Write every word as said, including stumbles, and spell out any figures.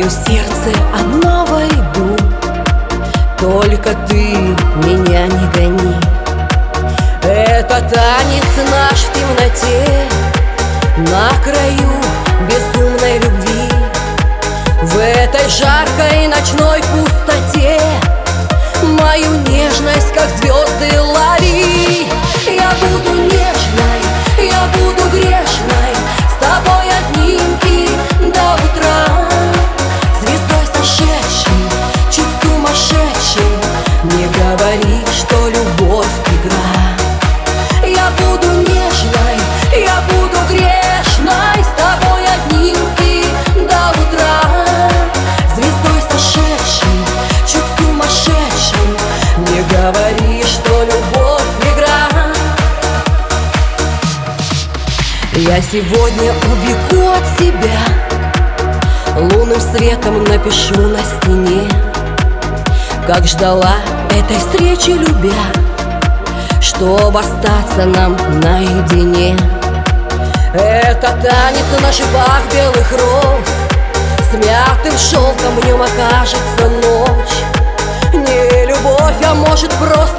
мое сердце одно во льду. Только ты меня не гони. Это танец наш в темноте, на краю безумной любви. В этой жаркой ночной пустоте мою нежность, как звезды, лови. Я буду нежной, я буду грешной, с тобой одним и до утра. Звездой сошедшей, чуть сумасшедшей, не говори, что любовь игра. Я буду нежной, я буду грешной, с тобой одним и до утра. Звездой сошедшей, чуть сумасшедшей, не говори, что любовь игра. Я сегодня убегу от себя, лунным светом напишу на стене, как ждала этой встречи, любя, чтоб остаться нам наедине. Это танец на шипах белых роз, с мятым шелком в нем окажется ночь. Не любовь, а может просто